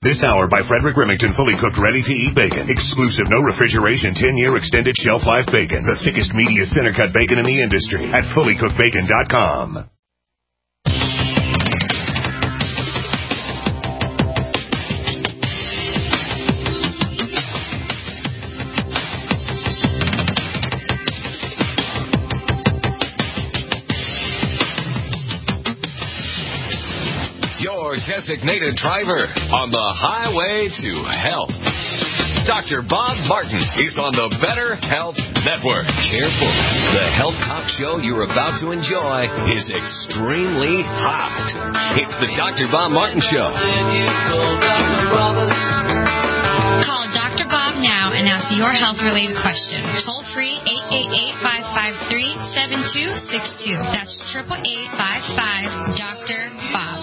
This hour by Frederick Remington, fully cooked, ready-to-eat bacon. Exclusive, no refrigeration, 10-year extended shelf life bacon. The thickest, meatiest, center-cut bacon in the industry at fullycookedbacon.com. Designated driver on the highway to health. Dr. Bob Martin is on the Better Health Network. Careful. The Health Talk show you're about to enjoy is extremely hot. It's the Dr. Bob Martin Show. Call Dr. Bob now and ask your health-related question. Toll free 888-553-7262. That's 888-55-Dr. Bob.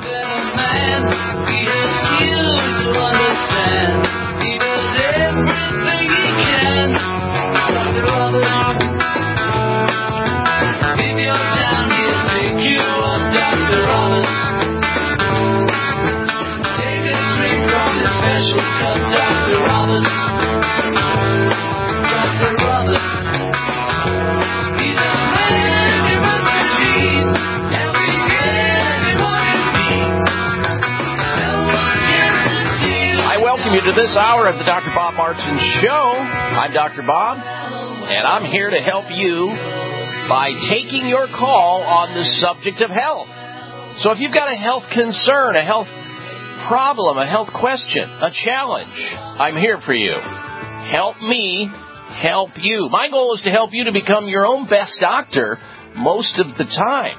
Welcome you to this hour of the Dr. Bob Martin Show. I'm Dr. Bob, and I'm here to help you by taking your call on the subject of health. So if you've got a health concern, a health problem, a health question, a challenge, I'm here for you. Help me help you. My goal is to help you to become your own best doctor most of the time.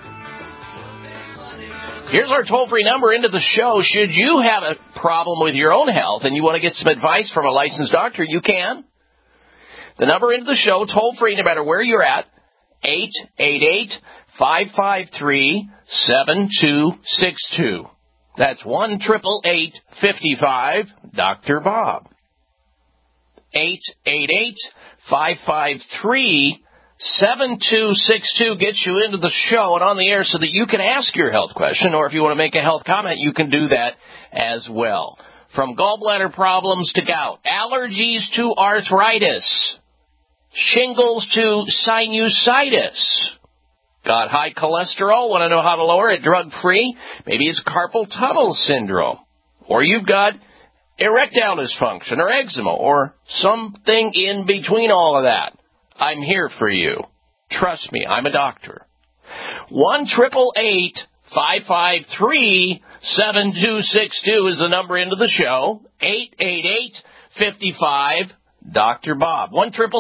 Here's our toll-free number into the show. Should you have a problem with your own health and you want to get some advice from a licensed doctor, you can. The number into the show, toll-free, no matter where you're at, 888-553-7262. That's 1-888-55-Dr. Bob. 888-553-7262 gets you into the show and on the air so that you can ask your health question, or if you want to make a health comment, you can do that as well. From gallbladder problems to gout, allergies to arthritis, shingles to sinusitis. Got high cholesterol, want to know how to lower it drug-free? Maybe it's carpal tunnel syndrome. Or you've got erectile dysfunction or eczema or something in between all of that. I'm here for you. Trust me, I'm a doctor. 1-888-553-7262 is the number into the show. 888-55-Dr. Bob.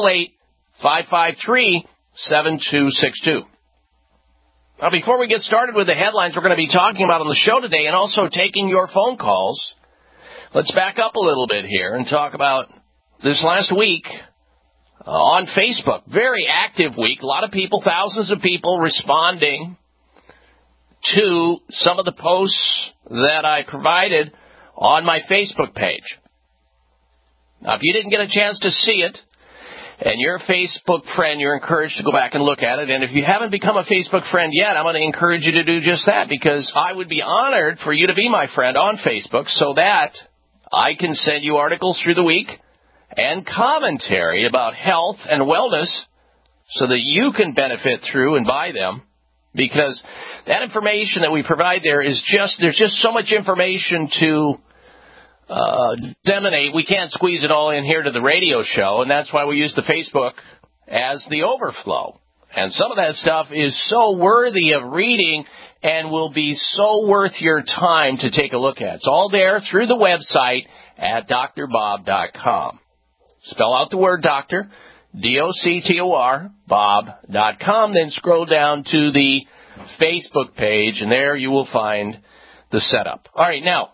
1-888-553-7262. Now, before we get started with the headlines we're going to be talking about on the show today and also taking your phone calls, let's back up a little bit here and talk about this last week on Facebook. Very active week. A lot of people, thousands of people responding to some of the posts that I provided on my Facebook page. Now, if you didn't get a chance to see it, and you're a Facebook friend, you're encouraged to go back and look at it. And if you haven't become a Facebook friend yet, I'm going to encourage you to do just that, because I would be honored for you to be my friend on Facebook so that I can send you articles through the week and commentary about health and wellness so that you can benefit through and buy them, because that information that we provide there is there's just so much information to disseminate. We can't squeeze it all in here to the radio show, and that's why we use the Facebook as the overflow. And some of that stuff is so worthy of reading and will be so worth your time to take a look at. It's all there through the website at drbob.com. Spell out the word doctor, D-O-C-T-O-R, bob.com, then scroll down to the Facebook page, and there you will find the setup. All right, now,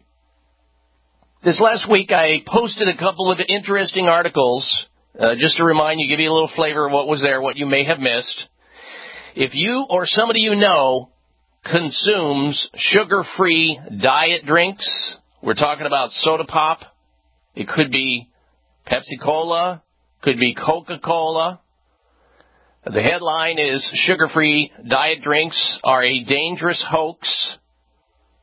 this last week I posted a couple of interesting articles, just to remind you, give you a little flavor of what was there, what you may have missed. If you or somebody you know consumes sugar-free diet drinks, we're talking about soda pop, it could be Pepsi-Cola, could be Coca-Cola. The headline is, sugar-free diet drinks are a dangerous hoax.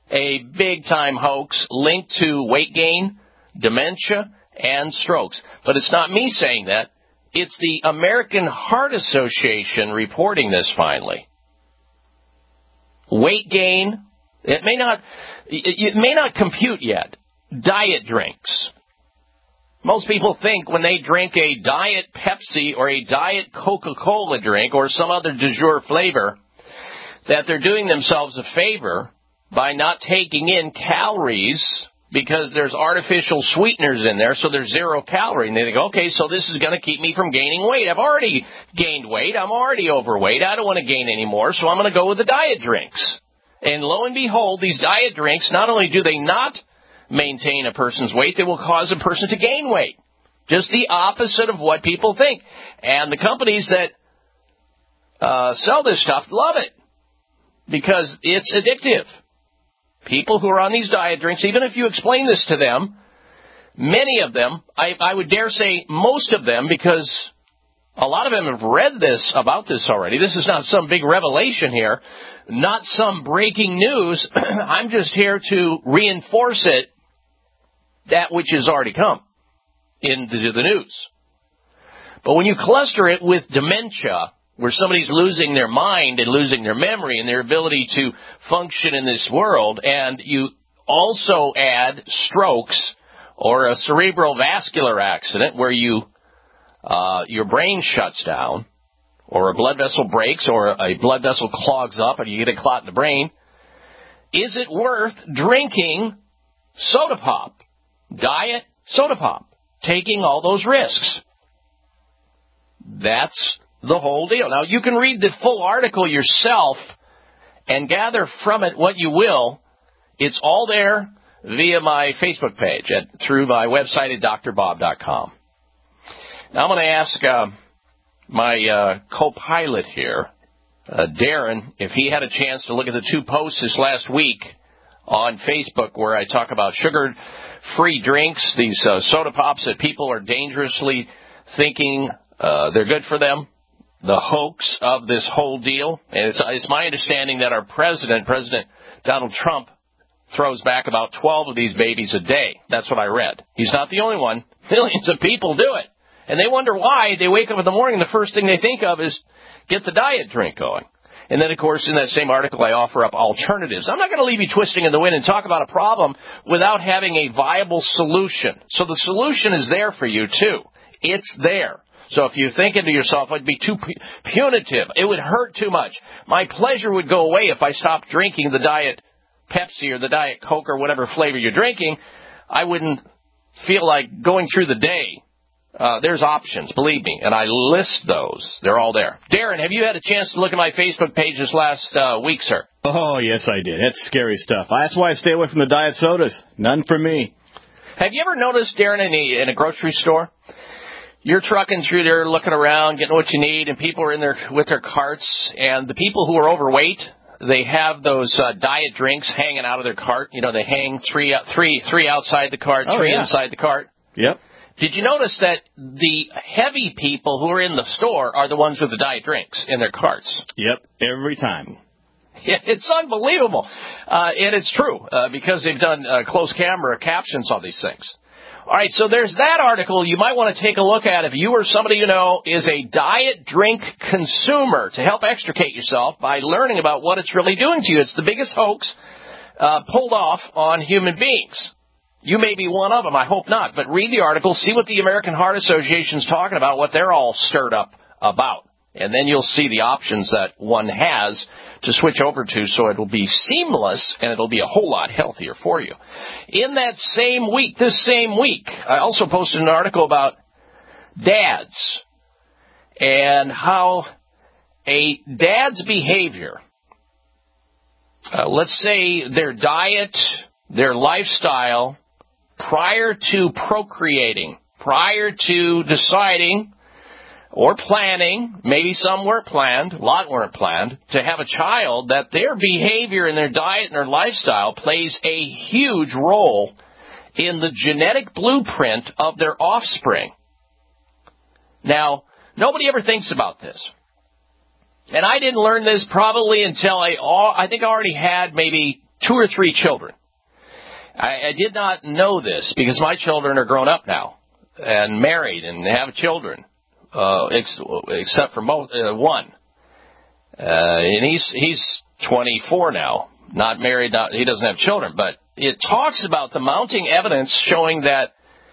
a big-time hoax linked to weight gain, dementia, and strokes. But it's not me saying that. It's the American Heart Association reporting this finally. Weight gain, it may not compute yet. Diet drinks. Most people think when they drink a Diet Pepsi or a Diet Coca-Cola drink or some other du jour flavor that they're doing themselves a favor by not taking in calories because there's artificial sweeteners in there, so there's 0 calorie. And they think, okay, so this is going to keep me from gaining weight. I've already gained weight. I'm already overweight. I don't want to gain any more, so I'm going to go with the diet drinks. And lo and behold, these diet drinks, not only do they not maintain a person's weight, they will cause a person to gain weight. Just the opposite of what people think. And the companies that sell this stuff love it because it's addictive. People who are on these diet drinks, even if you explain this to them, many of them, I would dare say most of them, because a lot of them have read about this already. This is not some big revelation here, not some breaking news. I'm just here to reinforce it, that which has already come into the news. But when you cluster it with dementia, where somebody's losing their mind and losing their memory and their ability to function in this world, and you also add strokes or a cerebral vascular accident where your brain shuts down, or a blood vessel breaks, or a blood vessel clogs up and you get a clot in the brain, is it worth drinking soda pop, diet soda pop, taking all those risks? That's the whole deal. Now, you can read the full article yourself and gather from it what you will. It's all there via my Facebook page through my website at drbob.com. Now, I'm going to ask my co-pilot here, Darren, if he had a chance to look at the 2 posts this last week on Facebook where I talk about sugar-free drinks, these soda pops that people are dangerously thinking they're good for them. The hoax of this whole deal. And it's my understanding that our President Donald Trump, throws back about 12 of these babies a day. That's what I read. He's not the only one. Millions of people do it. And they wonder why. They wake up in the morning, the first thing they think of is get the diet drink going. And then, of course, in that same article, I offer up alternatives. I'm not going to leave you twisting in the wind and talk about a problem without having a viable solution. So the solution is there for you, too. It's there. So if you're thinking to yourself, it'd be too punitive, it would hurt too much, my pleasure would go away if I stopped drinking the Diet Pepsi or the Diet Coke or whatever flavor you're drinking, I wouldn't feel like going through the day. There's options, believe me, and I list those. They're all there. Darren, have you had a chance to look at my Facebook page this last week, sir? Oh, yes, I did. That's scary stuff. That's why I stay away from the diet sodas. None for me. Have you ever noticed, Darren, in a grocery store, you're trucking through there, looking around, getting what you need, and people are in there with their carts, and the people who are overweight, they have those diet drinks hanging out of their cart. You know, they hang three outside the cart, three inside the cart. Yep. Did you notice that the heavy people who are in the store are the ones with the diet drinks in their carts? Yep, every time. Yeah, it's unbelievable. And it's true, because they've done close camera captions on these things. All right, so there's that article you might want to take a look at if you or somebody you know is a diet drink consumer, to help extricate yourself by learning about what it's really doing to you. It's the biggest hoax pulled off on human beings. You may be one of them. I hope not. But read the article, see what the American Heart Association's talking about, what they're all stirred up about. And then you'll see the options that one has to switch over to, so it will be seamless and it'll be a whole lot healthier for you. In that same week, I also posted an article about dads and how a dad's behavior, let's say their diet, their lifestyle, prior to procreating, prior to deciding or planning, maybe some weren't planned, a lot weren't planned, to have a child, that their behavior and their diet and their lifestyle plays a huge role in the genetic blueprint of their offspring. Now, nobody ever thinks about this. And I didn't learn this probably until I think I already had maybe 2 or 3 children. I did not know this because my children are grown up now and married and have children, except for one. And he's 24 now, not married, he doesn't have children. But it talks about the mounting evidence showing that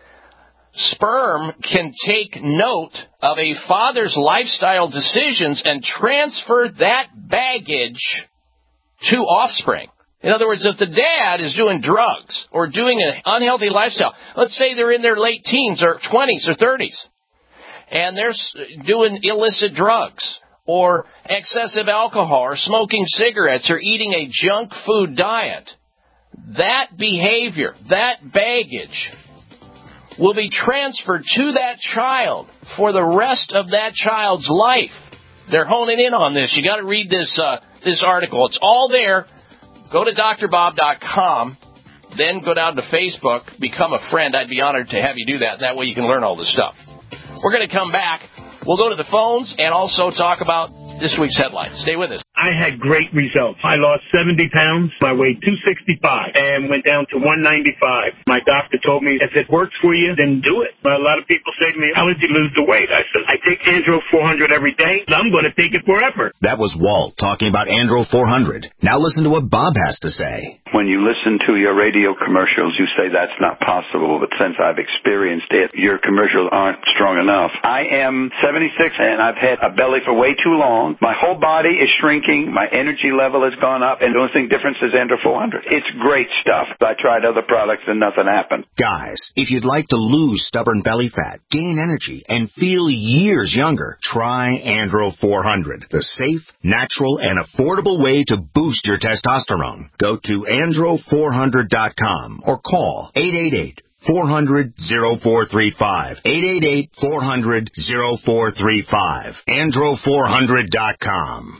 sperm can take note of a father's lifestyle decisions and transfer that baggage to offspring. In other words, if the dad is doing drugs or doing an unhealthy lifestyle, let's say they're in their late teens or 20s or 30s, and they're doing illicit drugs or excessive alcohol or smoking cigarettes or eating a junk food diet, that behavior, that baggage will be transferred to that child for the rest of that child's life. They're honing in on this. You got to read this article. It's all there. Go to drbob.com, then go down to Facebook, become a friend. I'd be honored to have you do that. That way you can learn all this stuff. We're going to come back. We'll go to the phones and also talk about this week's headlines. Stay with us. I had great results. I lost 70 pounds. I weighed 265 and went down to 195. My doctor told me, if it works for you, then do it. But a lot of people say to me, how did you lose the weight? I said, I take Andro 400 every day. I'm going to take it forever. That was Walt talking about Andro 400. Now listen to what Bob has to say. When you listen to your radio commercials, you say that's not possible. But since I've experienced it, your commercials aren't strong enough. I am 76 and I've had a belly for way too long. My whole body is shrinking. My energy level has gone up, and the only thing difference is Andro 400. It's great stuff. I tried other products, and nothing happened. Guys, if you'd like to lose stubborn belly fat, gain energy, and feel years younger, try Andro 400, the safe, natural, and affordable way to boost your testosterone. Go to andro400.com or call 888-400-0435. 888-400-0435. Andro400.com.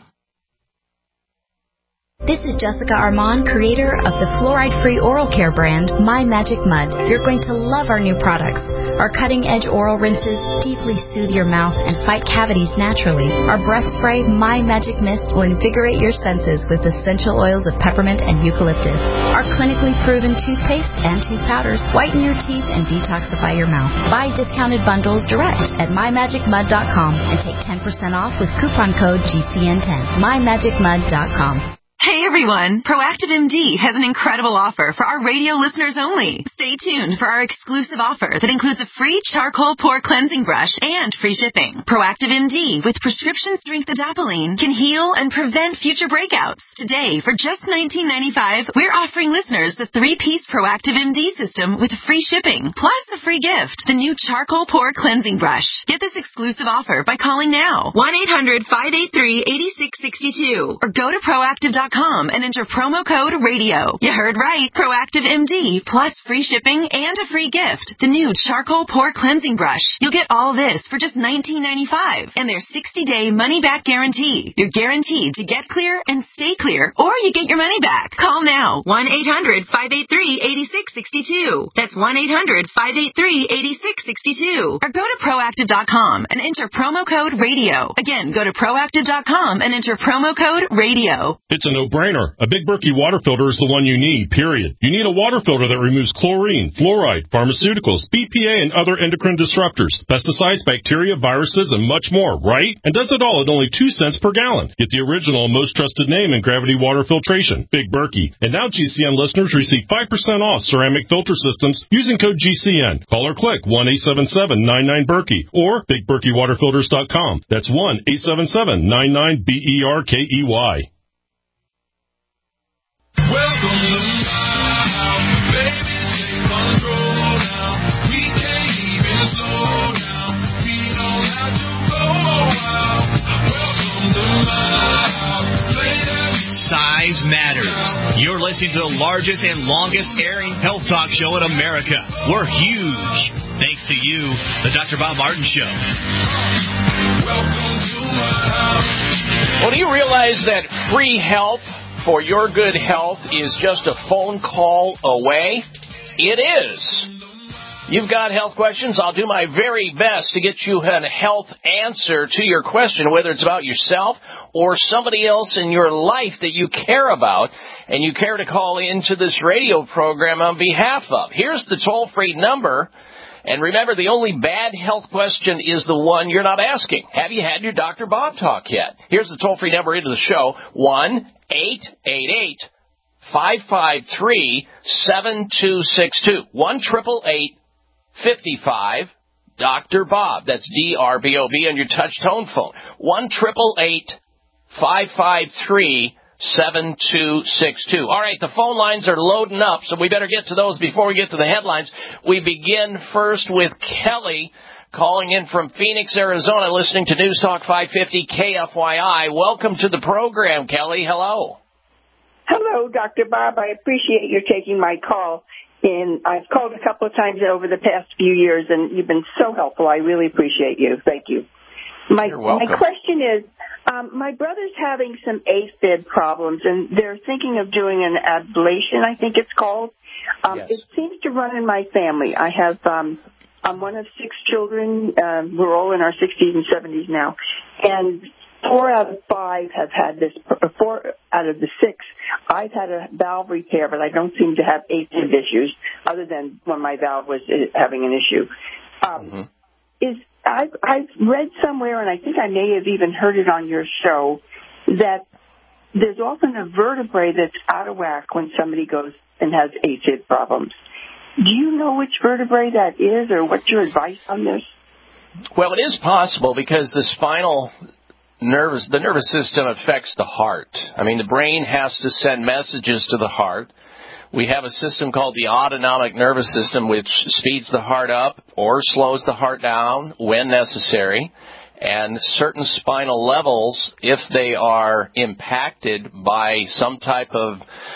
This is Jessica Armand, creator of the fluoride-free oral care brand, My Magic Mud. You're going to love our new products. Our cutting-edge oral rinses deeply soothe your mouth and fight cavities naturally. Our breath spray, My Magic Mist, will invigorate your senses with essential oils of peppermint and eucalyptus. Our clinically proven toothpaste and tooth powders whiten your teeth and detoxify your mouth. Buy discounted bundles direct at mymagicmud.com and take 10% off with coupon code GCN10. mymagicmud.com. Hey everyone, Proactive MD has an incredible offer for our radio listeners only. Stay tuned for our exclusive offer that includes a free charcoal pore cleansing brush and free shipping. Proactive MD with prescription strength adapalene can heal and prevent future breakouts. Today, for just $19.95, we're offering listeners the 3-piece Proactive MD system with free shipping, plus a free gift, the new charcoal pore cleansing brush. Get this exclusive offer by calling now, 1-800-583-8662, or go to proactive.com and enter promo code RADIO. You heard right. Proactive MD plus free shipping and a free gift. The new charcoal pore cleansing brush. You'll get all this for just $19.95 and their 60-day money-back guarantee. You're guaranteed to get clear and stay clear, or you get your money back. Call now. 1-800-583-8662. That's 1-800-583-8662. Or go to proactive.com and enter promo code RADIO. Again, go to proactive.com and enter promo code RADIO. It's a no-brainer. A Big Berkey water filter is the one you need, period. You need a water filter that removes chlorine, fluoride, pharmaceuticals, BPA, and other endocrine disruptors, pesticides, bacteria, viruses, and much more, right? And does it all at only 2 cents per gallon. Get the original and most trusted name in gravity water filtration, Big Berkey. And now GCN listeners receive 5% off ceramic filter systems using code GCN. Call or click 1-877-99-BERKEY or BigBerkeyWaterFilters.com. That's 1-877-99-BERKEY. Welcome to my house, baby, take control now. We can't even slow down. We don't have to go out. Welcome to my house, play that. Size matters. You're listening to the largest and longest airing health talk show in America. We're huge. Thanks to you, the Dr. Bob Martin Show. Welcome to my house. Well, do you realize that free help for your good health is just a phone call away? It is. You've got health questions. I'll do my very best to get you a health answer to your question, whether it's about yourself or somebody else in your life that you care about and you care to call into this radio program on behalf of. Here's the toll-free number. And remember, the only bad health question is the one you're not asking. Have you had your Dr. Bob talk yet? Here's the toll-free number into the show, 1-888-553-7262. 1-888-55 Dr. Bob. That's D-R-B-O-B on your touch tone phone. 1-888-553-7262. All right, the phone lines are loading up, so we better get to those before we get to the headlines. We begin first with Kelly calling in from Phoenix, Arizona, listening to News Talk 550 KFYI. Welcome to the program, Kelly. Hello. Hello, Dr. Bob. I appreciate you taking my call. And I've called a couple of times over the past few years, and you've been so helpful. I really appreciate you. Thank you. You're welcome. My question is, my brother's having some AFib problems, and they're thinking of doing an ablation, I think it's called. Yes. It seems to run in my family. I have, I'm one of 6 children. We're all in our 60s and 70s now. And 4 out of 5 have had this, 4 out of the 6, I've had a valve repair, but I don't seem to have AFib issues, other than when my valve was having an issue. I've read somewhere, and I think I may have even heard it on your show, that there's often a vertebrae that's out of whack when somebody goes and has AFib problems. Do you know which vertebrae that is, or what's your advice on this? Well, it is possible because the nervous system affects the heart. I mean, the brain has to send messages to the heart. We have a system called the autonomic nervous system, which speeds the heart up or slows the heart down when necessary. And certain spinal levels, if they are impacted by some type of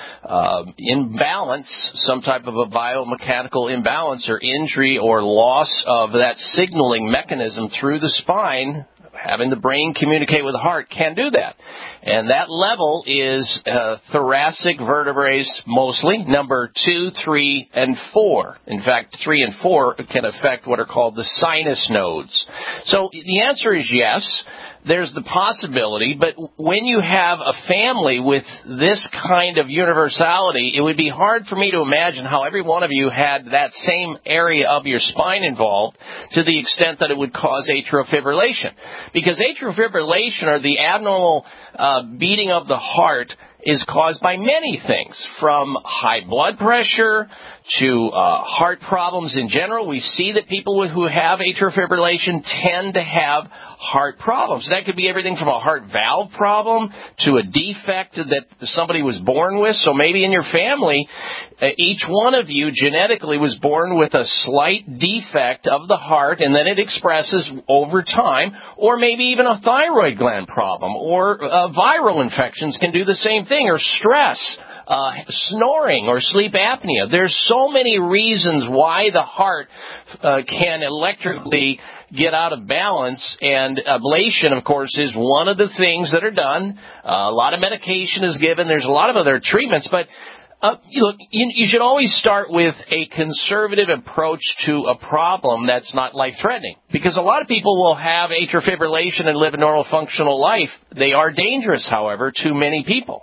imbalance, some type of a biomechanical imbalance or injury or loss of that signaling mechanism through the spine, having the brain communicate with the heart can do that. And that level is thoracic vertebrae mostly, number 2, 3, and 4. In fact, 3 and 4 can affect what are called the sinus nodes. So the answer is yes. There's the possibility, but when you have a family with this kind of universality, it would be hard for me to imagine how every one of you had that same area of your spine involved to the extent that it would cause atrial fibrillation. Because atrial fibrillation, or the abnormal beating of the heart, is caused by many things, from high blood pressure to heart problems in general. We see that people who have atrial fibrillation tend to have heart problems. That could be everything from a heart valve problem to a defect that somebody was born with. So maybe in your family, each one of you genetically was born with a slight defect of the heart, and then it expresses over time. Or maybe even a thyroid gland problem, or viral infections can do the same thing, or stress, snoring, or sleep apnea. There's so many reasons why the heart can electrically get out of balance, and ablation, of course, is one of the things that are done. A lot of medication is given. There's a lot of other treatments, but you should always start with a conservative approach to a problem that's not life-threatening, because a lot of people will have atrial fibrillation and live a normal, functional life. They are dangerous, however, to many people.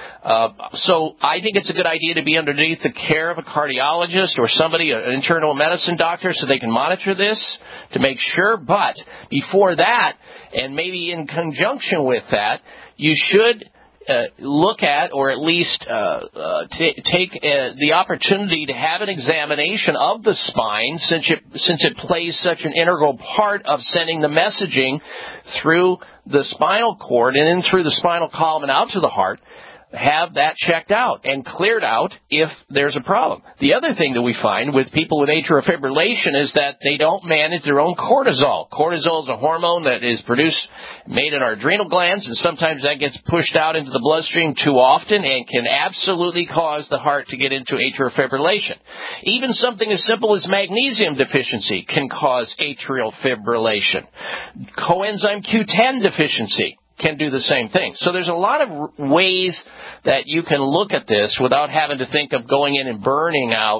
So I think it's a good idea to be underneath the care of a cardiologist or somebody, an internal medicine doctor, so they can monitor this to make sure. But before that, and maybe in conjunction with that, you should look at, or at least take the opportunity to have an examination of the spine, since it plays such an integral part of sending the messaging through the spinal cord and then through the spinal column and out to the heart. Have that checked out and cleared out if there's a problem. The other thing that we find with people with atrial fibrillation is that they don't manage their own cortisol. Cortisol is a hormone that is made in our adrenal glands, and sometimes that gets pushed out into the bloodstream too often and can absolutely cause the heart to get into atrial fibrillation. Even something as simple as magnesium deficiency can cause atrial fibrillation. Coenzyme Q10 deficiency can do the same thing. So there's a lot of ways that you can look at this without having to think of going in and burning out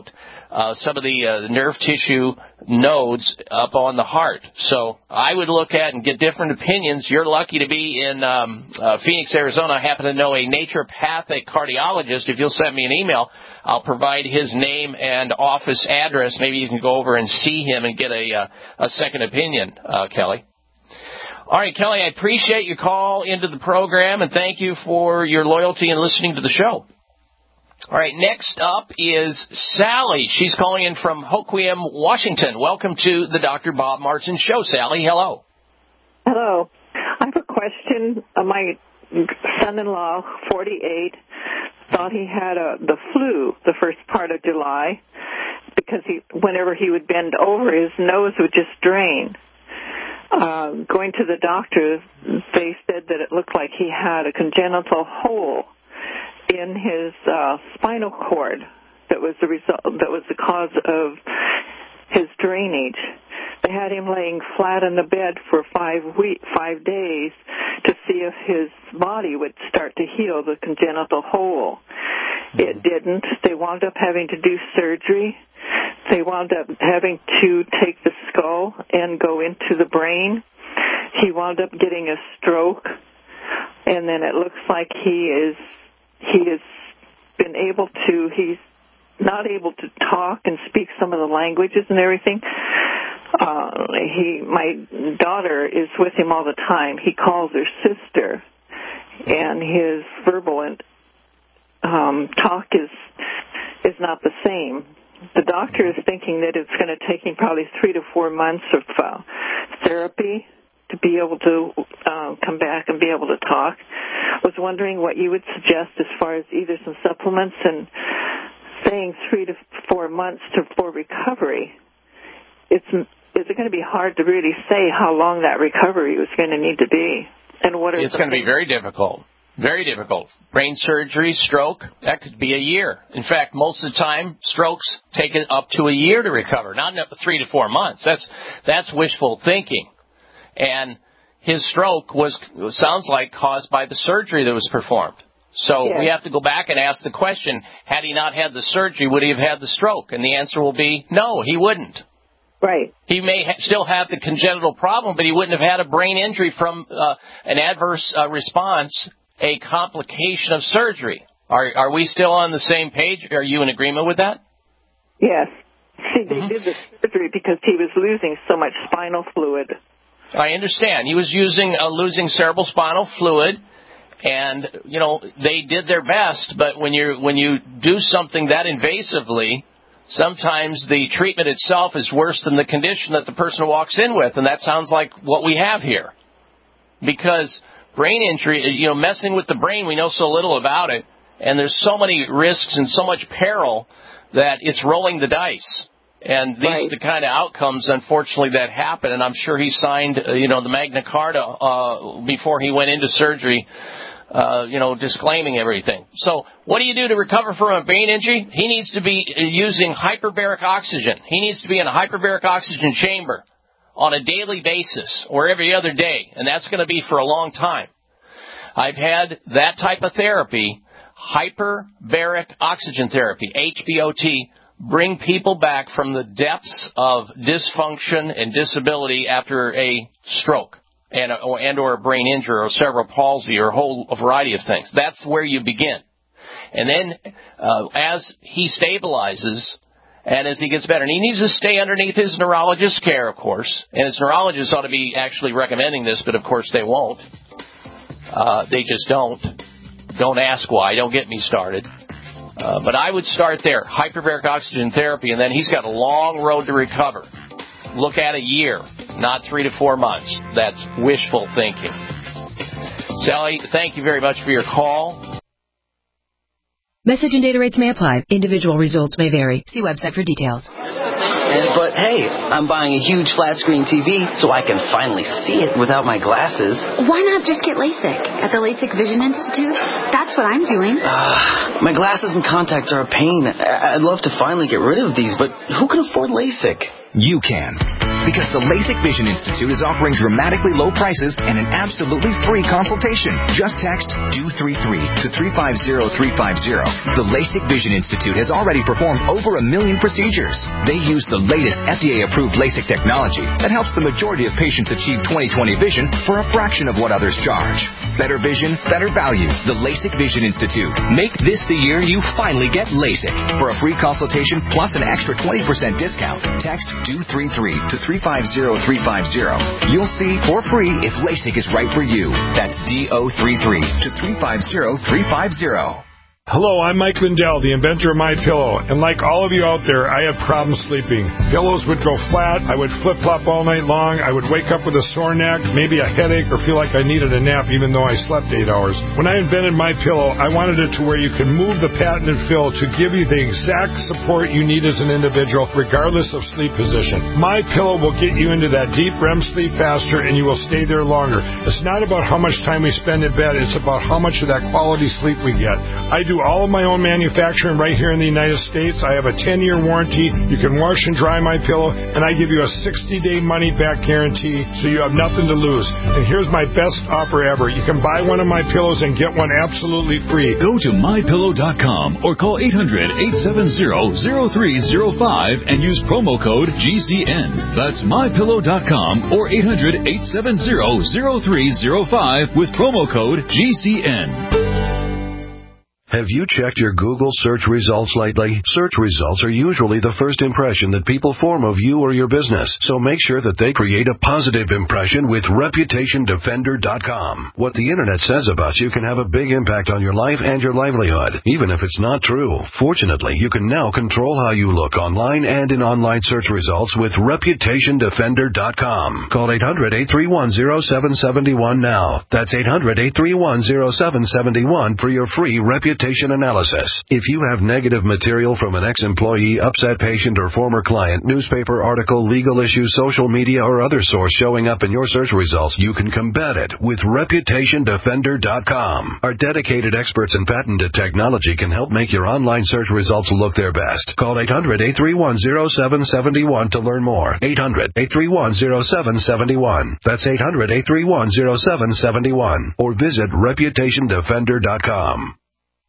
some of the nerve tissue nodes up on the heart. So I would look at and get different opinions. You're lucky to be in Phoenix, Arizona. I happen to know a naturopathic cardiologist. If you'll send me an email, I'll provide his name and office address. Maybe you can go over and see him and get a second opinion, Kelly. All right, Kelly, I appreciate your call into the program, and thank you for your loyalty and listening to the show. All right, next up is Sally. She's calling in from Hoquiam, Washington. Welcome to the Dr. Bob Martin Show, Sally. Hello. Hello. I have a question. My son-in-law, 48, thought he had the flu the first part of July because whenever he would bend over, his nose would just drain. Going to the doctor, they said that it looked like he had a congenital hole in his spinal cord that was the cause of his drainage. They had him laying flat in the bed for 5 days to see if his body would start to heal the congenital hole. It didn't. They wound up having to do surgery. They wound up having to take the skull and go into the brain. He wound up getting a stroke, and then it looks like he's not able to talk and speak some of the languages and everything. My daughter is with him all the time. He calls her sister, and his verbal and talk is not the same. The doctor is thinking that it's going to take him probably 3 to 4 months of therapy to be able to come back and be able to talk. I was wondering what you would suggest as far as either some supplements and saying 3 to 4 months for recovery. Is it going to be hard to really say how long that recovery was going to need to be? And what are it's going to be very difficult. Very difficult. Brain surgery, stroke, that could be a year. In fact, most of the time, strokes take up to a year to recover, not 3 to 4 months. That's wishful thinking. And his stroke sounds like caused by the surgery that was performed. So we have to go back and ask the question, had he not had the surgery, would he have had the stroke? And the answer will be no, he wouldn't. Right. He may still have the congenital problem, but he wouldn't have had a brain injury from an adverse response, a complication of surgery. Are we still on the same page? Are you in agreement with that? Yes. See, they did the surgery because he was losing so much spinal fluid. I understand. He was losing cerebral spinal fluid, and they did their best. But when you do something that invasively, sometimes the treatment itself is worse than the condition that the person walks in with, and that sounds like what we have here. Because brain injury, messing with the brain, we know so little about it, and there's so many risks and so much peril that it's rolling the dice. And these are the kind of outcomes, unfortunately, that happen. And I'm sure he signed, the Magna Carta before he went into surgery, disclaiming everything. So what do you do to recover from a brain injury? He needs to be using hyperbaric oxygen. He needs to be in a hyperbaric oxygen chamber on a daily basis or every other day. And that's going to be for a long time. I've had that type of therapy, hyperbaric oxygen therapy, HBOT, bring people back from the depths of dysfunction and disability after a stroke and or a brain injury or cerebral palsy or a variety of things. That's where you begin. And then as he stabilizes and as he gets better, and he needs to stay underneath his neurologist's care, of course, and his neurologist ought to be actually recommending this, but of course they won't. They just don't. Don't ask why. Don't get me started. But I would start there, hyperbaric oxygen therapy, and then he's got a long road to recover. Look at a year, not 3 to 4 months. That's wishful thinking. Sally, thank you very much for your call. Message and data rates may apply. Individual results may vary. See website for details. But hey, I'm buying a huge flat screen TV so I can finally see it without my glasses. Why not just get LASIK at the LASIK Vision Institute? That's what I'm doing. My glasses and contacts are a pain. I'd love to finally get rid of these, but who can afford LASIK? You can. because the LASIK Vision Institute is offering dramatically low prices and an absolutely free consultation. Just text DO33 to 350350. The LASIK Vision Institute has already performed over 1 million procedures. They use the latest FDA-approved LASIK technology that helps the majority of patients achieve 20/20 vision for a fraction of what others charge. Better vision, better value. The LASIK Vision Institute. Make this the year you finally get LASIK. For a free consultation plus an extra 20% discount, text DO33 to 350350. You'll see for free if LASIK is right for you. That's DO33 to 350350. Hello, I'm Mike Lindell, the inventor of MyPillow, and like all of you out there, I have problems sleeping. Pillows would go flat, I would flip-flop all night long, I would wake up with a sore neck, maybe a headache, or feel like I needed a nap even though I slept 8 hours. When I invented MyPillow, I wanted it to where you can move the patented fill to give you the exact support you need as an individual, regardless of sleep position. MyPillow will get you into that deep REM sleep faster, and you will stay there longer. It's not about how much time we spend in bed, it's about how much of that quality sleep we get. I do all of my own manufacturing right here in the United States. I have a 10-year warranty. You can wash and dry MyPillow, and I give you a 60-day money-back guarantee, so you have nothing to lose. And here's my best offer ever. You can buy one of my pillows and get one absolutely free. Go to MyPillow.com or call 800-870-0305 and use promo code GCN. That's MyPillow.com or 800-870-0305 with promo code GCN. Have you checked your Google search results lately? Search results are usually the first impression that people form of you or your business, so make sure that they create a positive impression with ReputationDefender.com. What the Internet says about you can have a big impact on your life and your livelihood, even if it's not true. Fortunately, you can now control how you look online and in online search results with ReputationDefender.com. Call 800-831-0771 now. That's 800-831-0771 for your free reputation analysis. If you have negative material from an ex-employee, upset patient, or former client, newspaper article, legal issue, social media, or other source showing up in your search results, you can combat it with ReputationDefender.com. Our dedicated experts in patented technology can help make your online search results look their best. Call 800-831-0771 to learn more. 800-831-0771. That's 800-831-0771. Or visit ReputationDefender.com.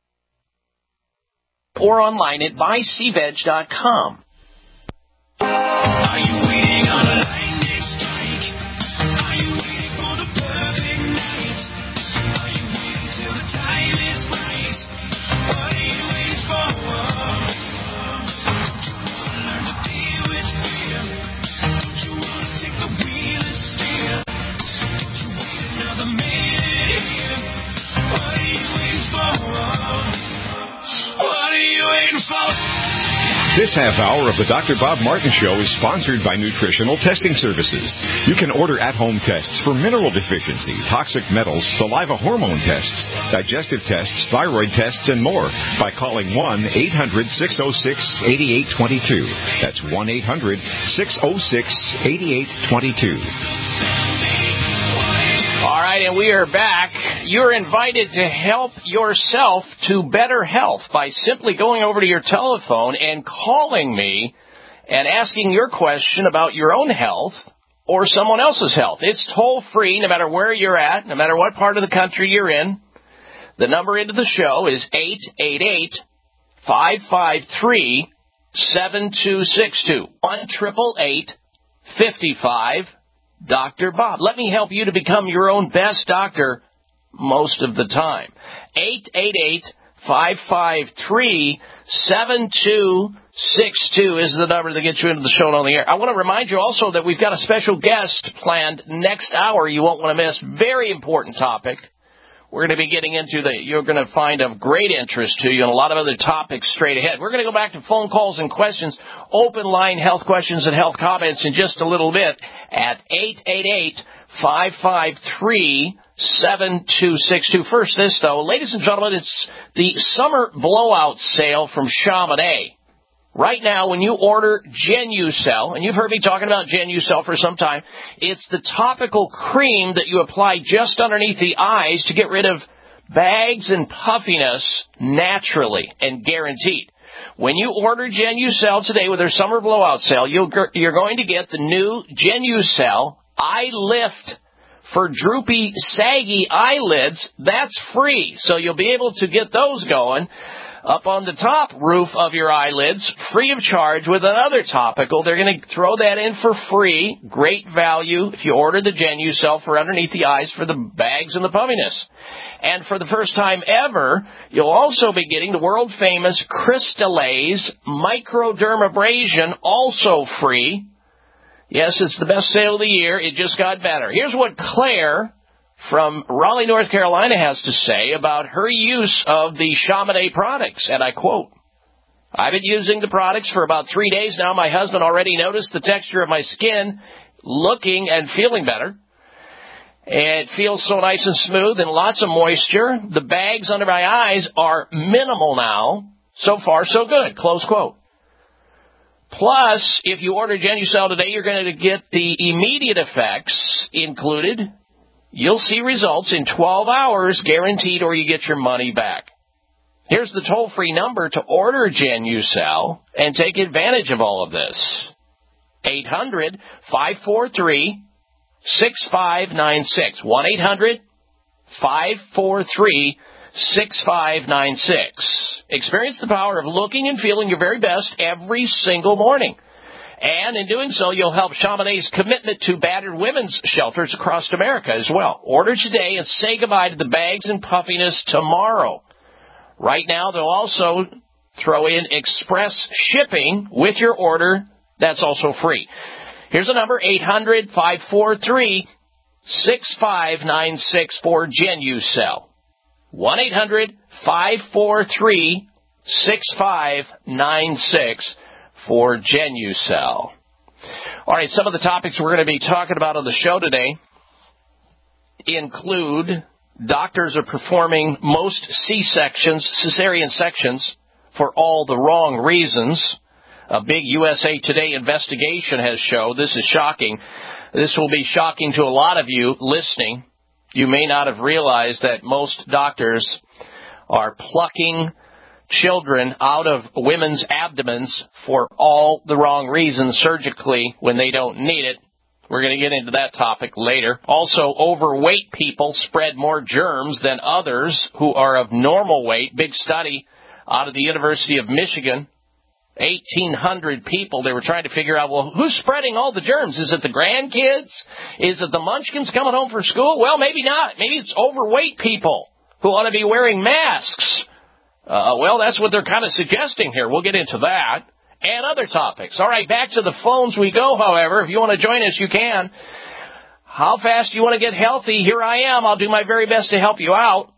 Or online at buycveg.com. Are you waiting on a lightning strike? Are you waiting for the perfect night? Are you waiting till the time is right? What are you waiting for? Don't you want to learn to deal with fear? Don't you want to take the wheel and steer? Don't you wait another minute here? What are you waiting for? What are you waiting for? This half hour of the Dr. Bob Martin Show is sponsored by Nutritional Testing Services. You can order at-home tests for mineral deficiency, toxic metals, saliva hormone tests, digestive tests, thyroid tests, and more by calling 1-800-606-8822. That's 1-800-606-8822. All right, and we are back. You're invited to help yourself to better health by simply going over to your telephone and calling me and asking your question about your own health or someone else's health. It's toll-free no matter where you're at, no matter what part of the country you're in. The number into the show is 888-553-7262. 1-888-55 Dr. Bob. Let me help you to become your own best doctor most of the time. 888-553-7262 is the number that gets you into the show and on the air. I want to remind you also that we've got a special guest planned next hour you won't want to miss. Very important topic. We're going to be getting into that. You're going to find of great interest to you and a lot of other topics straight ahead. We're going to go back to phone calls and questions, open line health questions and health comments in just a little bit at 888-553-7262. First this, though. Ladies and gentlemen, it's the summer blowout sale from Chamonix. Right now, when you order Genucel, and you've heard me talking about Genucel for some time, it's the topical cream that you apply just underneath the eyes to get rid of bags and puffiness naturally and guaranteed. When you order Genucel today with their summer blowout sale, you're going to get the new Genucel Eye Lift for droopy, saggy eyelids. That's free. So you'll be able to get those going up on the top roof of your eyelids, free of charge, with another topical. They're going to throw that in for free. Great value if you order the Genucel for underneath the eyes for the bags and the puffiness. And for the first time ever, you'll also be getting the world-famous Crystalaze Microdermabrasion, also free. Yes, it's the best sale of the year. It just got better. Here's what Claire from Raleigh, North Carolina has to say about her use of the Chamonix products, and I quote, "I've been using the products for about 3 days now. My husband already noticed the texture of my skin looking and feeling better. It feels so nice and smooth and lots of moisture. The bags under my eyes are minimal now. So far, so good," close quote. Plus, if you order Genucel today, you're going to get the immediate effects included. You'll see results in 12 hours, guaranteed, or you get your money back. Here's the toll-free number to order Genucel and take advantage of all of this. 800-543-6596. 1-800-543-6596. Experience the power of looking and feeling your very best every single morning. And in doing so, you'll help Chamonix's commitment to battered women's shelters across America as well. Order today and say goodbye to the bags and puffiness tomorrow. Right now, they'll also throw in express shipping with your order. That's also free. Here's the number, 800-543-6596 for Genucel. 1-800-543-6596 for Genucel. All right, some of the topics we're going to be talking about on the show today include doctors are performing most C-sections, cesarean sections, for all the wrong reasons. A big USA Today investigation has shown. This is shocking. This will be shocking to a lot of you listening. You may not have realized that most doctors are plucking children out of women's abdomens for all the wrong reasons surgically when they don't need it. We're going to get into that topic later. Also, overweight people spread more germs than others who are of normal weight. Big study out of the University of Michigan. 1,800 people. They were trying to figure out, well, who's spreading all the germs? Is it the grandkids? Is it the munchkins coming home from school? Well, maybe not. Maybe it's overweight people who ought to be wearing masks. Well, that's what they're kind of suggesting here. We'll get into that and other topics. All right, back to the phones we go, however. If you want to join us, you can. How fast do you want to get healthy? Here I am. I'll do my very best to help you out.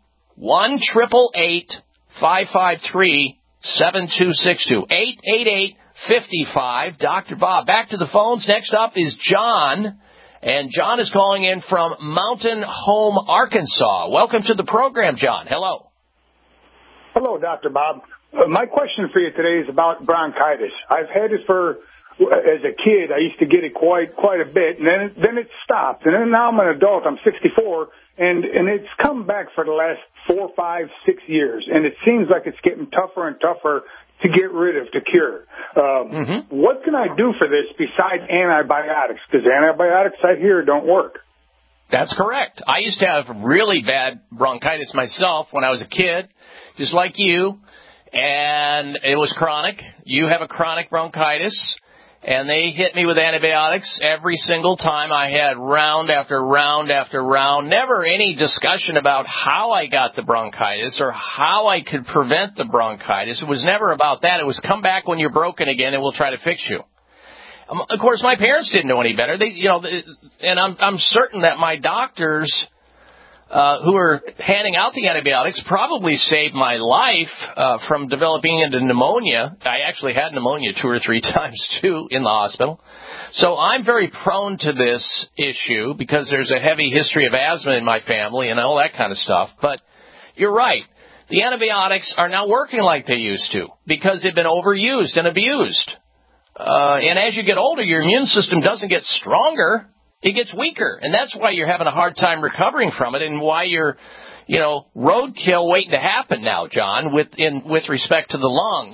1-888-553-7262. 888-55. Dr. Bob. Back to the phones. Next up is John. And John is calling in from Mountain Home, Arkansas. Welcome to the program, John. Hello. Hello, Dr. Bob. My question for you today is about bronchitis. I've had it as a kid. I used to get it quite a bit, and then it stopped. And then now I'm an adult. I'm 64, and it's come back for the last 4, 5, 6 years. And it seems like it's getting tougher and tougher to get rid of, to cure. What can I do for this besides antibiotics? Because antibiotics, I hear, don't work. That's correct. I used to have really bad bronchitis myself when I was a kid, just like you, and it was chronic. You have a chronic bronchitis, and they hit me with antibiotics every single time. I had round after round after round, never any discussion about how I got the bronchitis or how I could prevent the bronchitis. It was never about that. It was come back when you're broken again, and we'll try to fix you. Of course, my parents didn't know any better. And I'm certain that my doctors who were handing out the antibiotics probably saved my life from developing into pneumonia. I actually had pneumonia 2 or 3 times, too, in the hospital. So I'm very prone to this issue because there's a heavy history of asthma in my family and all that kind of stuff. But you're right. The antibiotics are not working like they used to because they've been overused and abused. And as you get older, your immune system doesn't get stronger. It gets weaker. And that's why you're having a hard time recovering from it and why you're, roadkill waiting to happen now, John, with respect to the lungs.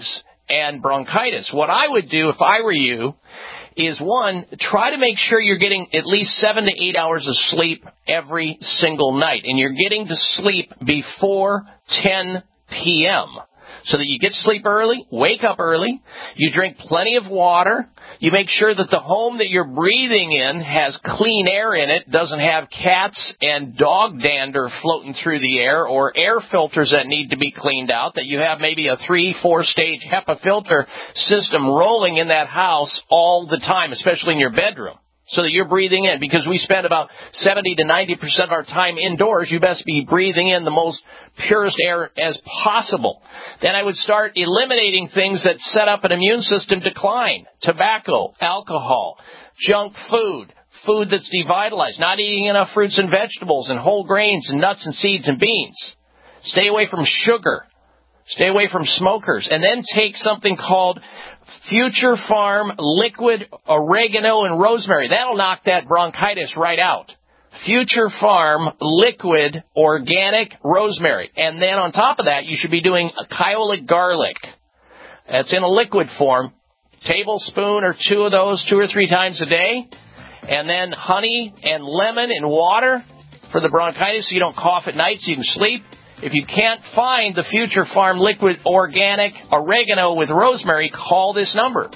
and bronchitis. What I would do if I were you is, one, try to make sure you're getting at least 7 to 8 hours of sleep every single night. And you're getting to sleep before 10 p.m. so that you get to sleep early, wake up early, you drink plenty of water, you make sure that the home that you're breathing in has clean air in it, doesn't have cats and dog dander floating through the air or air filters that need to be cleaned out, that you have maybe a 3-4 stage HEPA filter system rolling in that house all the time, especially in your bedroom, so that you're breathing in. Because we spend about 70 to 90% of our time indoors, you best be breathing in the most purest air as possible. Then I would start eliminating things that set up an immune system decline. Tobacco, alcohol, junk food, food that's devitalized, not eating enough fruits and vegetables and whole grains and nuts and seeds and beans. Stay away from sugar. Stay away from smokers. And then take something called Future Farm liquid oregano and rosemary. That'll knock that bronchitis right out. Future Farm liquid organic rosemary. And then on top of that, you should be doing a Kyolic garlic. That's in a liquid form. Tablespoon or 2 of those 2 or 3 times a day. And then honey and lemon and water for the bronchitis so you don't cough at night so you can sleep. If you can't find the Future Farm liquid organic oregano with rosemary, call this number,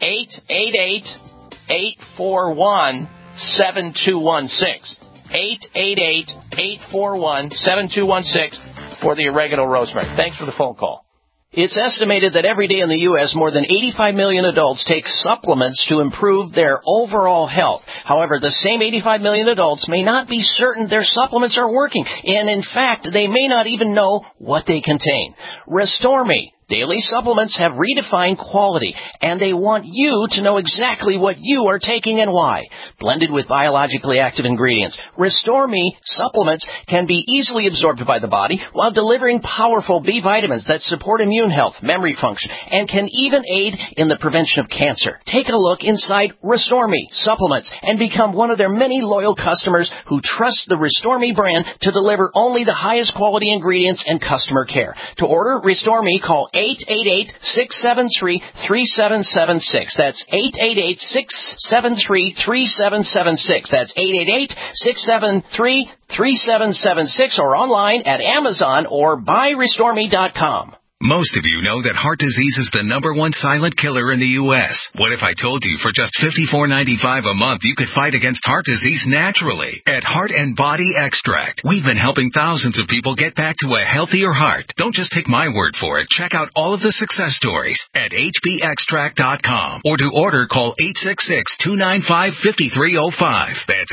888-841-7216. 888-841-7216 for the oregano rosemary. Thanks for the phone call. It's estimated that every day in the U.S., more than 85 million adults take supplements to improve their overall health. However, the same 85 million adults may not be certain their supplements are working, and in fact, they may not even know what they contain. Restore Me daily supplements have redefined quality, and they want you to know exactly what you are taking and why. Blended with biologically active ingredients, Restore Me supplements can be easily absorbed by the body while delivering powerful B vitamins that support immune health, memory function, and can even aid in the prevention of cancer. Take a look inside Restore Me supplements and become one of their many loyal customers who trust the Restore Me brand to deliver only the highest quality ingredients and customer care. To order Restore Me, call 888-673-3776. That's 888-673-3776. That's 888-673-3776, or online at Amazon or buyrestoreme.com. Most of you know that heart disease is the #1 silent killer in the U.S. What if I told you for just $54.95 a month you could fight against heart disease naturally? At Heart and Body Extract, we've been helping thousands of people get back to a healthier heart. Don't just take my word for it. Check out all of the success stories at hbextract.com. Or to order, call 866-295-5305. That's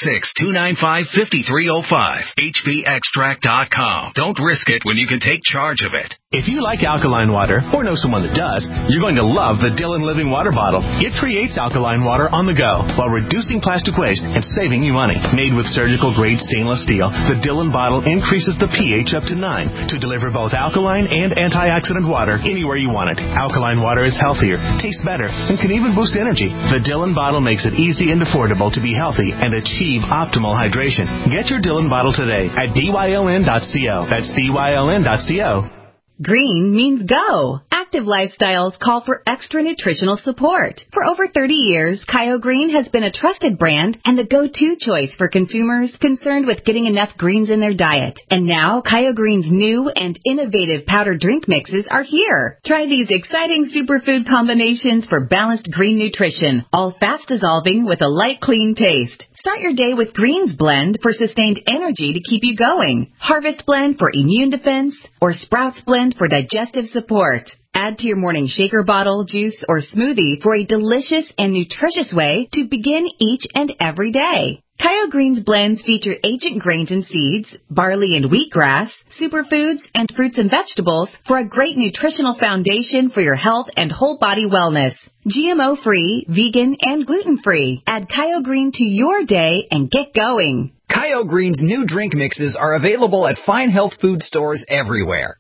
866-295-5305. hbextract.com. Don't risk it when you can take charge of it. If you like alkaline water, or know someone that does, you're going to love the Dillon Living Water Bottle. It creates alkaline water on the go while reducing plastic waste and saving you money. Made with surgical-grade stainless steel, the Dillon bottle increases the pH up to 9 to deliver both alkaline and antioxidant water anywhere you want it. Alkaline water is healthier, tastes better, and can even boost energy. The Dillon bottle makes it easy and affordable to be healthy and achieve optimal hydration. Get your Dillon bottle today at dyln.co. That's dyln.co. Green means go. Active lifestyles call for extra nutritional support. For over 30 years, ChioGreen has been a trusted brand and the go-to choice for consumers concerned with getting enough greens in their diet. And now, ChioGreen's new and innovative powdered drink mixes are here. Try these exciting superfood combinations for balanced green nutrition, all fast-dissolving with a light, clean taste. Start your day with Greens Blend for sustained energy to keep you going, Harvest Blend for immune defense, or Sprouts Blend for digestive support. Add to your morning shaker bottle, juice, or smoothie for a delicious and nutritious way to begin each and every day. ChioGreen's blends feature ancient grains and seeds, barley and wheatgrass, superfoods, and fruits and vegetables for a great nutritional foundation for your health and whole body wellness. GMO-free, vegan, and gluten-free. Add ChioGreen to your day and get going. ChioGreen's new drink mixes are available at fine health food stores everywhere.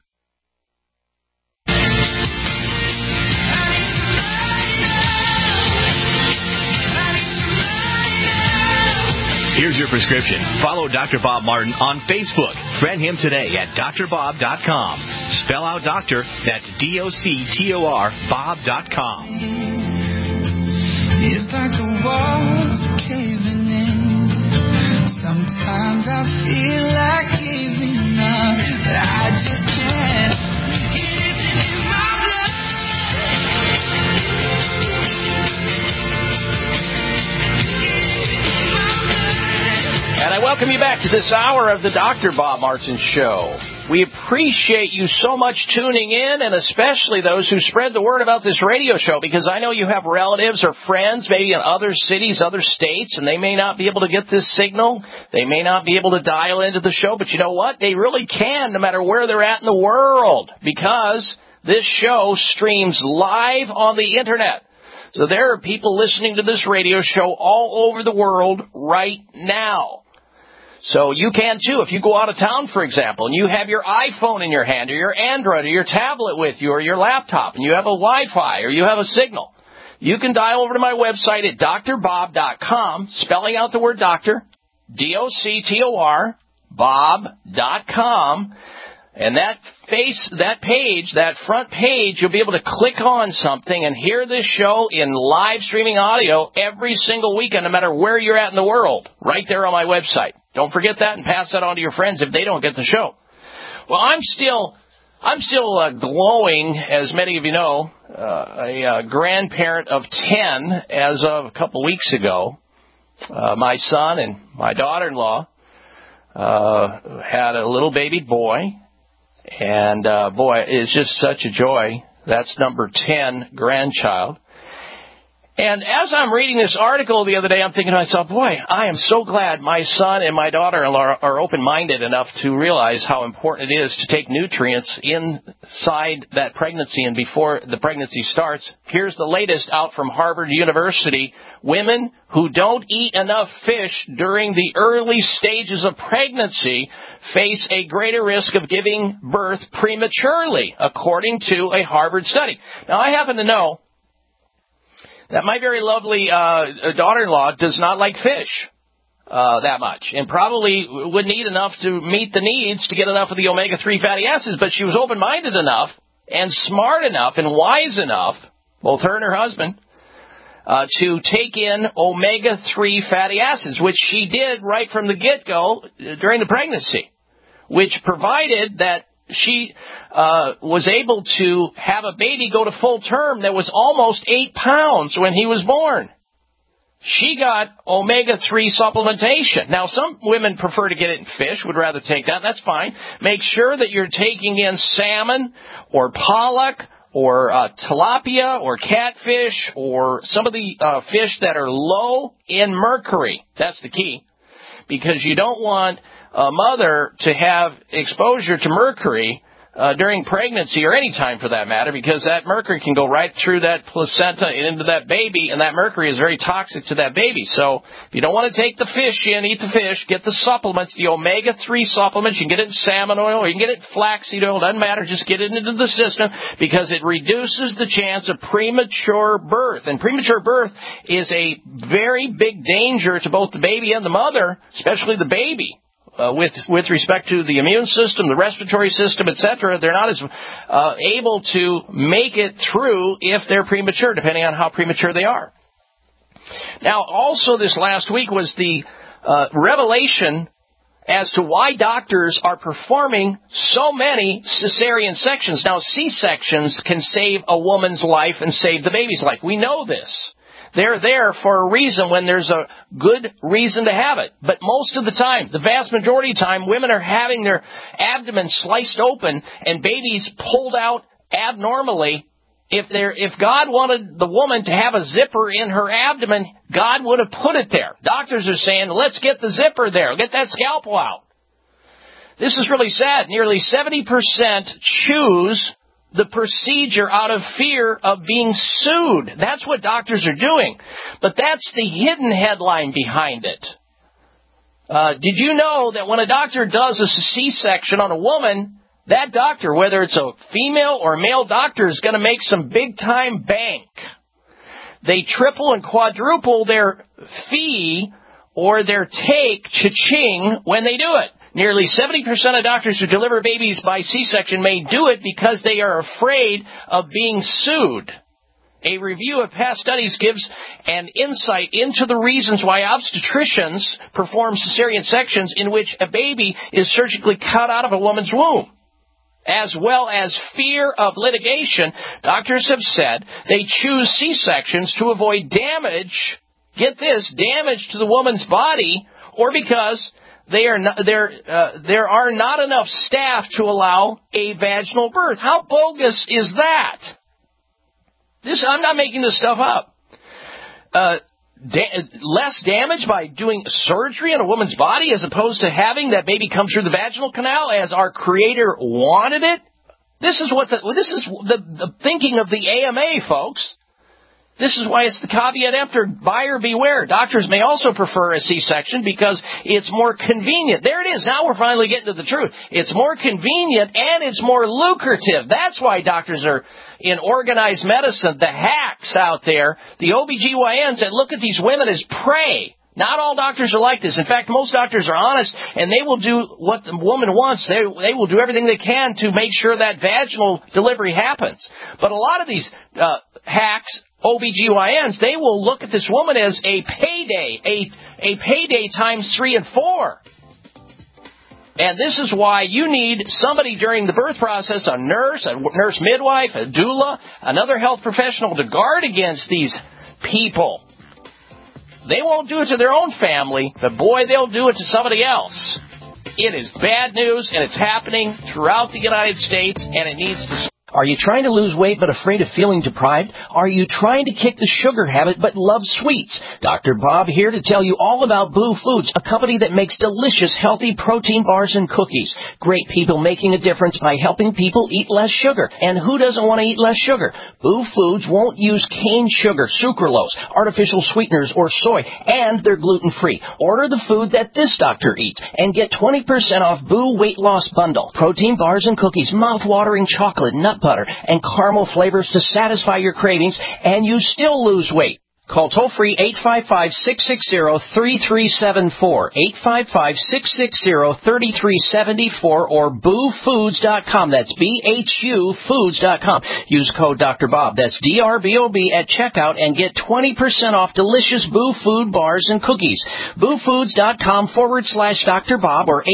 Here's your prescription. Follow Dr. Bob Martin on Facebook. Friend him today at drbob.com. Spell out doctor, that's DOCTOR, Bob.com. It's like the walls are caving in. Sometimes I feel like giving up, but I just can't. It's in my blood. And I welcome you back to this hour of the Dr. Bob Martin Show. We appreciate you so much tuning in, and especially those who spread the word about this radio show, because I know you have relatives or friends maybe in other cities, other states, and they may not be able to get this signal. They may not be able to dial into the show, but you know what? They really can, no matter where they're at in the world, because this show streams live on the Internet. So there are people listening to this radio show all over the world right now. So you can too. If you go out of town, for example, and you have your iPhone in your hand or your Android or your tablet with you or your laptop and you have a Wi-Fi or you have a signal, you can dial over to my website at drbob.com, spelling out the word doctor, DOCTOR, Bob.com. And that page, that front page, you'll be able to click on something and hear this show in live streaming audio every single weekend, no matter where you're at in the world, right there on my website. Don't forget that and pass that on to your friends if they don't get the show. Well, I'm still glowing, as many of you know, a grandparent of 10 as of a couple weeks ago. My son and my daughter-in-law had a little baby boy. And, boy, it's just such a joy. That's number 10 grandchild. And as I'm reading this article the other day, I'm thinking to myself, boy, I am so glad my son and my daughter-in-law are open-minded enough to realize how important it is to take nutrients inside that pregnancy and before the pregnancy starts. Here's the latest out from Harvard University. Women who don't eat enough fish during the early stages of pregnancy face a greater risk of giving birth prematurely, according to a Harvard study. Now, I happen to know that my very lovely daughter-in-law does not like fish that much, and probably wouldn't eat enough to meet the needs to get enough of the omega-3 fatty acids, but she was open-minded enough and smart enough and wise enough, both her and her husband, to take in omega-3 fatty acids, which she did right from the get-go during the pregnancy, which provided that she was able to have a baby go to full term that was almost 8 pounds when he was born. She got omega-3 supplementation. Now, some women prefer to get it in fish, would rather take that. That's fine. Make sure that you're taking in salmon or pollock or tilapia or catfish or some of the fish that are low in mercury. That's the key, because you don't want a mother to have exposure to mercury during pregnancy or any time for that matter, because that mercury can go right through that placenta and into that baby, and that mercury is very toxic to that baby. So if you don't want to take the fish in, eat the fish, get the supplements, the omega-3 supplements. You can get it in salmon oil or you can get it in flaxseed oil. Doesn't matter. Just get it into the system, because it reduces the chance of premature birth. And premature birth is a very big danger to both the baby and the mother, especially the baby. With respect to the immune system, the respiratory system, etc., they're not as able to make it through if they're premature, depending on how premature they are. Now, also this last week was the revelation as to why doctors are performing so many cesarean sections. Now, C-sections can save a woman's life and save the baby's life. We know this. They're there for a reason when there's a good reason to have it. But most of the time, the vast majority of the time, women are having their abdomen sliced open and babies pulled out abnormally. If God wanted the woman to have a zipper in her abdomen, God would have put it there. Doctors are saying, let's get the zipper there. Get that scalpel out. This is really sad. Nearly 70% choose the procedure out of fear of being sued. That's what doctors are doing. But that's the hidden headline behind it. Did you know that when a doctor does a C-section on a woman, that doctor, whether it's a female or male doctor, is going to make some big-time bank. They triple and quadruple their fee or their take cha-ching when they do it. Nearly 70% of doctors who deliver babies by C-section may do it because they are afraid of being sued. A review of past studies gives an insight into the reasons why obstetricians perform cesarean sections in which a baby is surgically cut out of a woman's womb. As well as fear of litigation, doctors have said they choose C-sections to avoid damage, get this, damage to the woman's body, or because there are not enough staff to allow a vaginal birth. How bogus is that? I'm not making this stuff up. Less damage by doing surgery on a woman's body as opposed to having that baby come through the vaginal canal as our Creator wanted it. This is the thinking of the AMA, folks. This is why it's the caveat emptor, buyer beware. Doctors may also prefer a C-section because it's more convenient. There it is. Now we're finally getting to the truth. It's more convenient and it's more lucrative. That's why doctors are in organized medicine, the hacks out there, the OBGYNs that look at these women as prey. Not all doctors are like this. In fact, most doctors are honest, and they will do what the woman wants. They will do everything they can to make sure that vaginal delivery happens. But a lot of these hacks, OBGYNs, they will look at this woman as a payday times 3 and 4. And this is why you need somebody during the birth process, a nurse midwife, a doula, another health professional to guard against these people. They won't do it to their own family, but boy, they'll do it to somebody else. It is bad news, and it's happening throughout the United States, and it needs to stop. Are you trying to lose weight but afraid of feeling deprived? Are you trying to kick the sugar habit but love sweets? Dr. Bob here to tell you all about Boo Foods, a company that makes delicious, healthy protein bars and cookies. Great people making a difference by helping people eat less sugar. And who doesn't want to eat less sugar? Boo Foods won't use cane sugar, sucralose, artificial sweeteners, or soy, and they're gluten-free. Order the food that this doctor eats and get 20% off Boo Weight Loss Bundle. Protein bars and cookies, mouth-watering chocolate, nut butter, and caramel flavors to satisfy your cravings, and you still lose weight. Call toll-free 855-660-3374, 855-660-3374, or boofoods.com. That's B-H-U Foods.com. Use code Dr. Bob, that's D-R-B-O-B, at checkout and get 20% off delicious Boo Food bars and cookies. boofoods.com/Dr. Bob or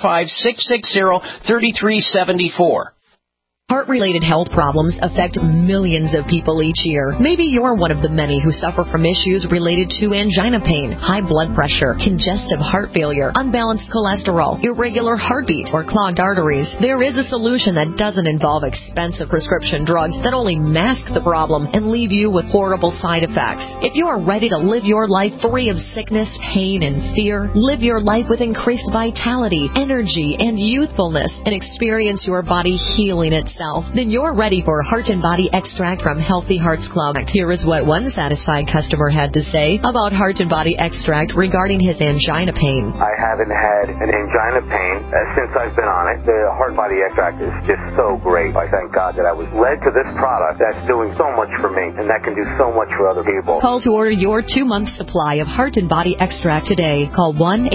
855-660-3374. Heart-related health problems affect millions of people each year. Maybe you're one of the many who suffer from issues related to angina pain, high blood pressure, congestive heart failure, unbalanced cholesterol, irregular heartbeat, or clogged arteries. There is a solution that doesn't involve expensive prescription drugs that only mask the problem and leave you with horrible side effects. If you are ready to live your life free of sickness, pain, and fear, live your life with increased vitality, energy, and youthfulness, and experience your body healing itself, then you're ready for Heart and Body Extract from Healthy Hearts Club. Here is what one satisfied customer had to say about Heart and Body Extract regarding his angina pain. I haven't had an angina pain since I've been on it. The Heart and Body Extract is just so great. I thank God that I was led to this product that's doing so much for me and that can do so much for other people. Call to order your 2-month supply of Heart and Body Extract today. Call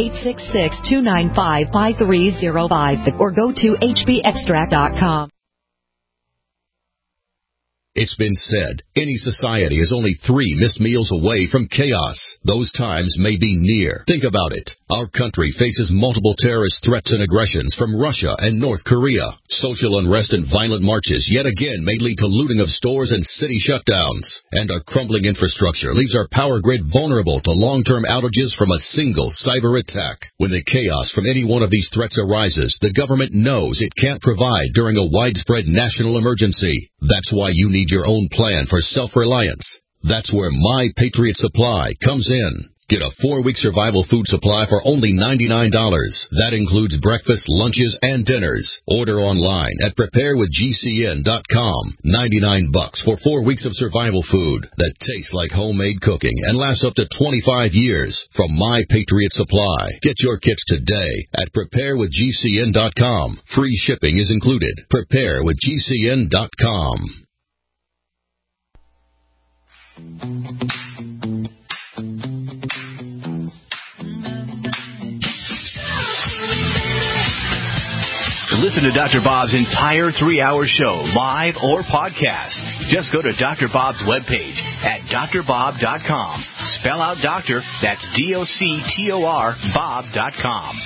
1-866-295-5305 or go to hbextract.com. It's been said, any society is only 3 missed meals away from chaos. Those times may be near. Think about it. Our country faces multiple terrorist threats and aggressions from Russia and North Korea. Social unrest and violent marches yet again may lead to looting of stores and city shutdowns. And our crumbling infrastructure leaves our power grid vulnerable to long-term outages from a single cyber attack. When the chaos from any one of these threats arises, the government knows it can't provide during a widespread national emergency. That's why you need your own plan for self-reliance. That's where My Patriot Supply comes in. Get a 4-week survival food supply for only $99. That includes breakfast, lunches, and dinners. Order online at preparewithgcn.com. $99 for 4 weeks of survival food that tastes like homemade cooking and lasts up to 25 years from My Patriot Supply. Get your kits today at preparewithgcn.com. Free shipping is included. Preparewithgcn.com. Listen to Dr. Bob's entire 3-hour show, live or podcast. Just go to Dr. Bob's webpage at drbob.com. Spell out doctor, that's DOCTOR, Bob.com.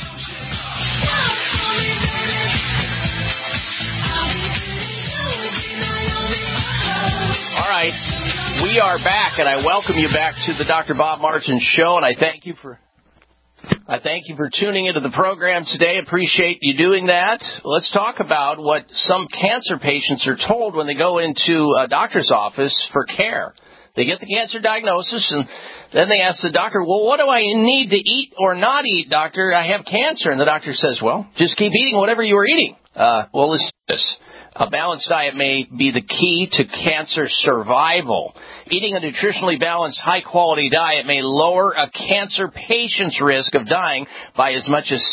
All right, we are back, and I welcome you back to the Dr. Bob Martin Show, and I thank you for tuning into the program today. Appreciate you doing that. Let's talk about what some cancer patients are told when they go into a doctor's office for care. They get the cancer diagnosis, and then they ask the doctor, well, what do I need to eat or not eat, doctor? I have cancer. And the doctor says, well, just keep eating whatever you are eating. Well, listen to this. A balanced diet may be the key to cancer survival. Eating a nutritionally balanced, high-quality diet may lower a cancer patient's risk of dying by as much as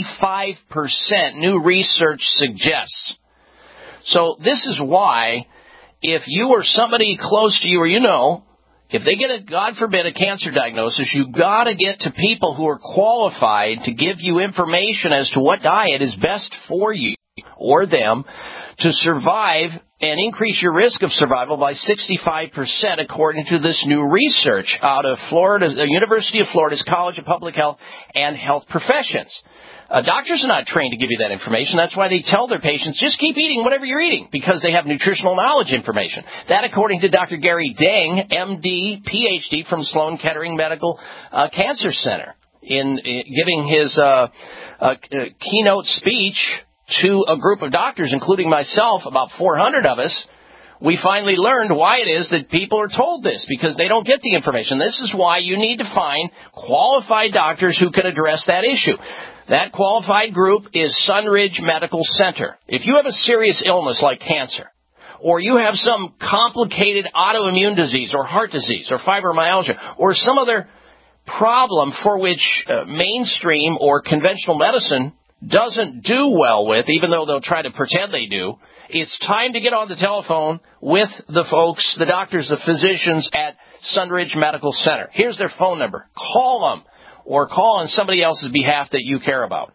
65%, new research suggests. So this is why, if you or somebody close to you or you know, if they get God forbid, a cancer diagnosis, you've got to get to people who are qualified to give you information as to what diet is best for you or them to survive and increase your risk of survival by 65%, according to this new research out of Florida, the University of Florida's College of Public Health and Health Professions. Doctors are not trained to give you that information. That's why they tell their patients, just keep eating whatever you're eating, because they have nutritional knowledge information. That, according to Dr. Gary Deng, MD, PhD from Sloan Kettering Medical Cancer Center, in giving his keynote speech to a group of doctors, including myself, about 400 of us. We finally learned why it is that people are told this, because they don't get the information. This is why you need to find qualified doctors who can address that issue. That qualified group is Sunridge Medical Center. If you have a serious illness like cancer, or you have some complicated autoimmune disease or heart disease or fibromyalgia or some other problem for which mainstream or conventional medicine doesn't do well with, even though they'll try to pretend they do, it's time to get on the telephone with the folks, the doctors, the physicians at Sunridge Medical Center. Here's their phone number. Call them, or call on somebody else's behalf that you care about.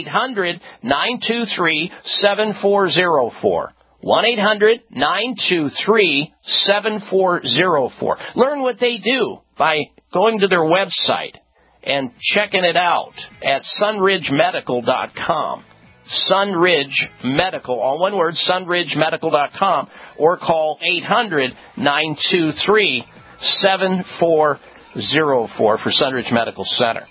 800-923-7404. 1-800-923-7404. Learn what they do by going to their website and checking it out at sunridgemedical.com. Sunridge Medical, all one word, sunridgemedical.com, or call 800-923-7404 for Sunridge Medical Center.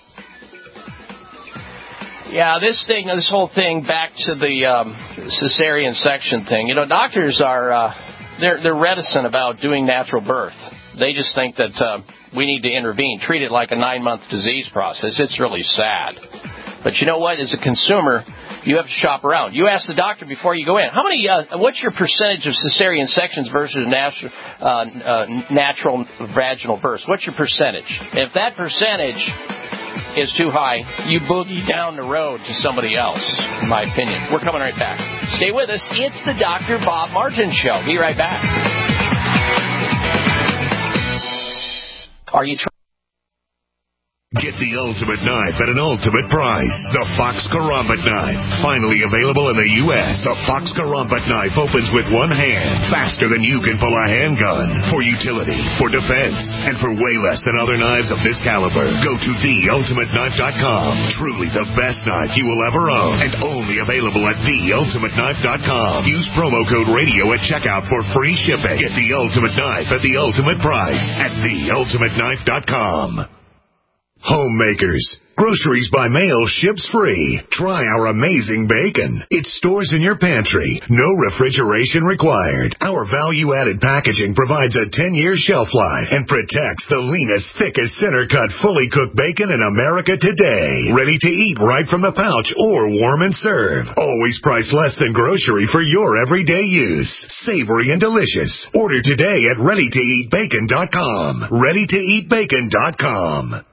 Yeah, this whole thing, back to the cesarean section thing. You know, doctors are they're reticent about doing natural birth. They just think that we need to intervene, treat it like a 9-month disease process. It's really sad. But you know what? As a consumer, you have to shop around. You ask the doctor before you go in, how many? What's your percentage of cesarean sections versus natural vaginal births? What's your percentage? If that percentage is too high, you boogie down the road to somebody else, in my opinion. We're coming right back. Stay with us. It's the Dr. Bob Martin Show. Be right back. Are you trying? Get the ultimate knife at an ultimate price. The Fox Karambit knife. Finally available in the U.S. The Fox Karambit knife opens with one hand, faster than you can pull a handgun. For utility, for defense, and for way less than other knives of this caliber. Go to theultimateknife.com. Truly the best knife you will ever own, and only available at theultimateknife.com. Use promo code radio at checkout for free shipping. Get the ultimate knife at the ultimate price at theultimateknife.com. Homemakers. Groceries by mail ships free. Try our amazing bacon. It stores in your pantry. No refrigeration required. Our value-added packaging provides a 10-year shelf life and protects the leanest, thickest, center-cut, fully cooked bacon in America today. Ready to eat right from the pouch or warm and serve. Always priced less than grocery for your everyday use. Savory and delicious. Order today at ReadyToEatBacon.com. ReadyToEatBacon.com.